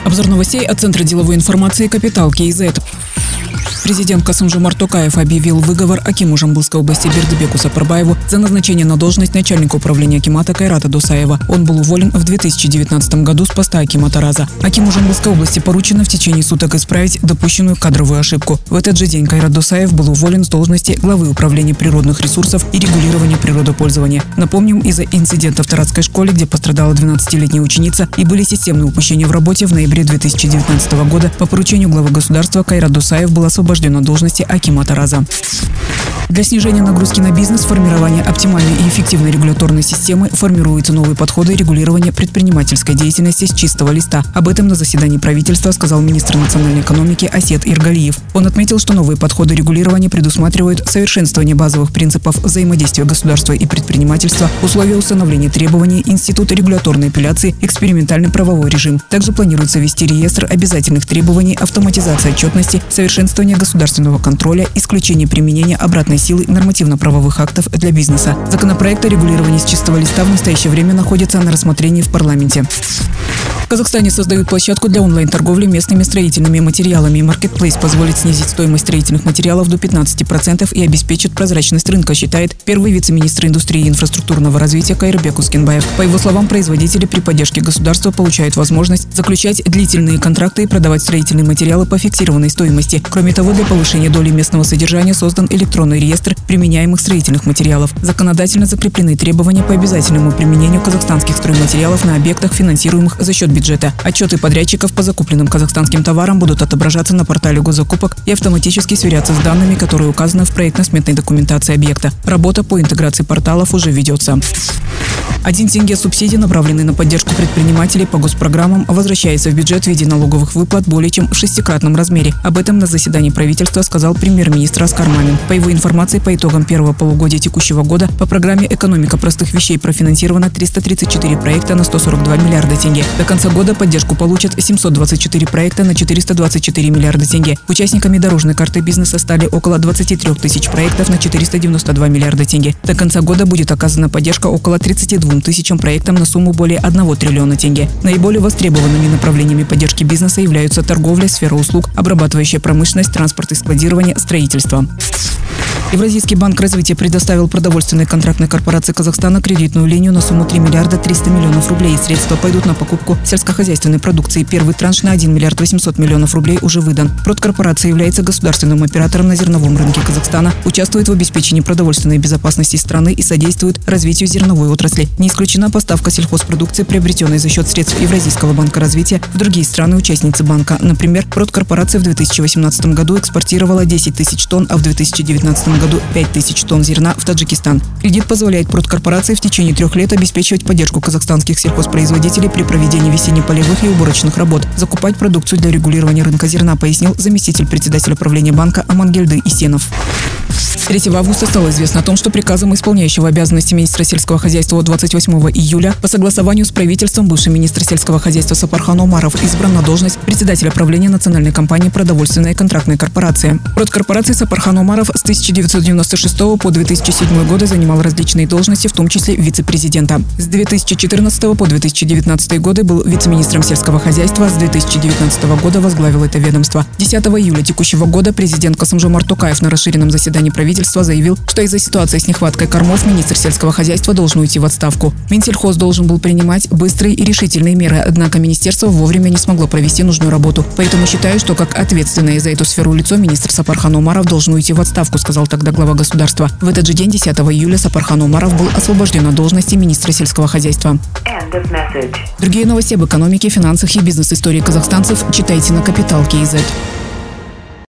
Обзор новостей от Центра деловой информации «Капитал КИЗ». Президент Касым-Жомарт Токаев объявил выговор акиму Жамбылской области Бердыбеку Сапарбаеву за назначение на должность начальника управления акимата Кайрата Досаева. Он был уволен в 2019 году с поста акима Тараза. Акиму Жамбылской области поручено в течение суток исправить допущенную кадровую ошибку. В этот же день Кайрат Досаев был уволен с должности главы управления природных ресурсов и регулирования природопользования. Напомним, из-за инцидента в Таратской школе, где пострадала 12-летняя ученица и были системные упущения в работе, в ноябре 2019 года по поручению главы государства Кайрат Досаев был освобожден от должности акима Тараза. Для снижения нагрузки на бизнес, формирования оптимальной и эффективной регуляторной системы формируются новые подходы регулирования предпринимательской деятельности с чистого листа. Об этом на заседании правительства сказал министр национальной экономики Асет Иргалиев. Он отметил, что новые подходы регулирования предусматривают совершенствование базовых принципов взаимодействия государства и предпринимательства, условия установления требований, институт регуляторной апелляции, экспериментальный правовой режим. Также планируется ввести реестр обязательных требований, автоматизация отчетности, совершенствование государственного контроля, исключение применения обратной силы нормативно-правовых актов для бизнеса. Законопроект о регулировании с чистого листа в настоящее время находится на рассмотрении в парламенте. В Казахстане создают площадку для онлайн-торговли местными строительными материалами. Marketplace позволит снизить стоимость строительных материалов до 15% и обеспечит прозрачность рынка, считает первый вице-министр индустрии и инфраструктурного развития Кайырбек Ускенбаев. По его словам, производители при поддержке государства получают возможность заключать длительные контракты и продавать строительные материалы по фиксированной стоимости. Кроме того, для повышения доли местного содержания создан электронный реестр применяемых строительных материалов. Законодательно закреплены требования по обязательному применению казахстанских стройматериалов на объектах, финансируемых за счет бюджета. Отчеты подрядчиков по закупленным казахстанским товарам будут отображаться на портале госзакупок и автоматически сверяться с данными, которые указаны в проектно-сметной документации объекта. Работа по интеграции порталов уже ведется. 1 тенге субсидий, направленный на поддержку предпринимателей по госпрограммам, возвращается в бюджет в виде налоговых выплат более чем в 6-кратном размере. Об этом на заседании правительства сказал премьер-министр Аскар Мамин. По его информации, по итогам первого полугодия текущего года по программе «Экономика простых вещей» профинансировано 334 проекта на 142 миллиарда тенге. До конца года поддержку получат 724 проекта на 424 миллиарда тенге. Участниками дорожной карты бизнеса стали около 23 тысяч проектов на 492 миллиарда тенге. До конца года будет оказана поддержка около 32 тысячам проектам на сумму более 1 триллиона тенге. Наиболее востребованными направлениями поддержки бизнеса являются торговля, сфера услуг, обрабатывающая промышленность, транспорт и складирование, строительство. Евразийский банк развития предоставил продовольственной контрактной корпорации Казахстана кредитную линию на сумму 3 миллиарда 300 миллионов рублей. Средства пойдут на покупку сельскохозяйственной продукции. Первый транш на 1 миллиард 800 миллионов рублей уже выдан. Продкорпорация является государственным оператором на зерновом рынке Казахстана, участвует в обеспечении продовольственной безопасности страны и содействует развитию зерновой отрасли. Не исключена поставка сельхозпродукции, приобретенной за счет средств Евразийского банка развития, в другие страны-участницы банка. Например, продкорпорация в 2018 году экспортировала 10 тысяч тонн, а в 2019 году 5 тысяч тонн зерна в Таджикистан. Кредит позволяет продкорпорации в течение 3 лет обеспечивать поддержку казахстанских сельхозпроизводителей при проведении весенне-полевых и уборочных работ, закупать продукцию для регулирования рынка зерна, пояснил заместитель председателя правления банка Амангельды Исенов. 3 августа стало известно о том, что приказом исполняющего обязанности министра сельского хозяйства от 28 июля по согласованию с правительством бывший министр сельского хозяйства Сапархан Омаров избран на должность председателя правления национальной компании «Продовольственная контрактная корпорация». Продкорпорации Сапархан Омаров с 1996 по 2007 годы занимал различные должности, в том числе вице-президента. С 2014 по 2019 годы был вице-министром сельского хозяйства, а с 2019 года возглавил это ведомство. 10 июля текущего года президент Касым-Жомарт Токаев на расширенном заседании правительства заявил, что из-за ситуации с нехваткой кормов министр сельского хозяйства должен уйти в отставку. Минсельхоз должен был принимать быстрые и решительные меры, однако министерство вовремя не смогло провести нужную работу. Поэтому считаю, что как ответственное за эту сферу лицо министр Сапархан Омаров должен уйти в отставку, сказал тогда глава государства. В этот же день, 10 июля, Сапархан Омаров был освобожден от должности министра сельского хозяйства. Другие новости об экономике, финансах и бизнес-истории казахстанцев читайте на Капитал КИЗ.